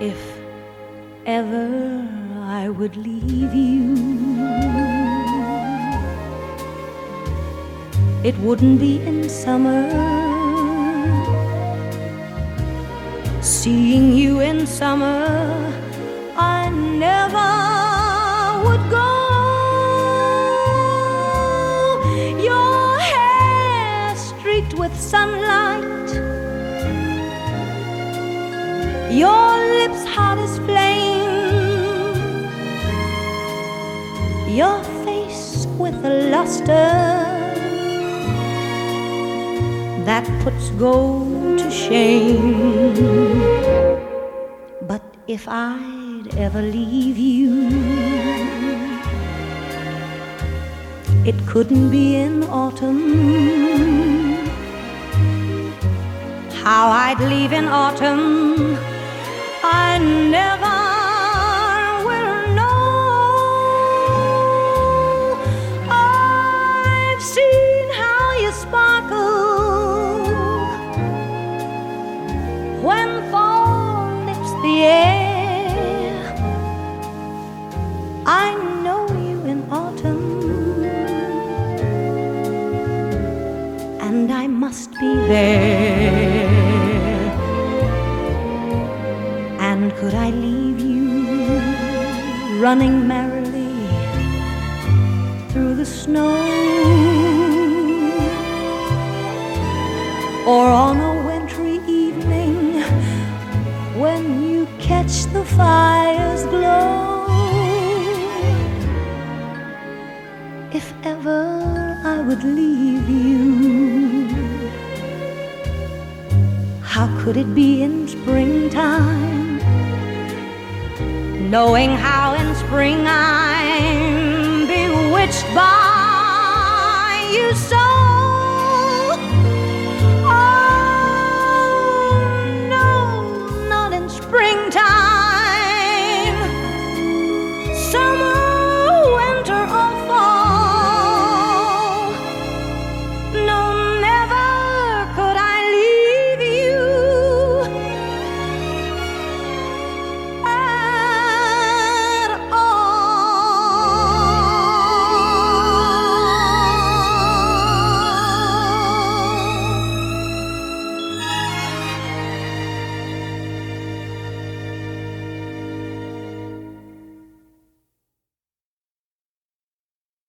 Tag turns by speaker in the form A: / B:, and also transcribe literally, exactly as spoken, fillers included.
A: If ever I would leave you, it wouldn't be in summer. Seeing you in summer, I never would go. Your hair streaked with sunlight, your lips hot as flame, your face with a luster that puts gold to shame. But if I'd ever leave you, it couldn't be in autumn. How I'd leave in autumn, I never will know. I've seen how you sparkle when fall lifts the air. I know you in autumn, and I must be there. And could I leave you running merrily through the snow, or on a wintry evening when you catch the fire's glow? If ever I would leave you, how could it be in springtime, knowing how in spring I'm bewitched by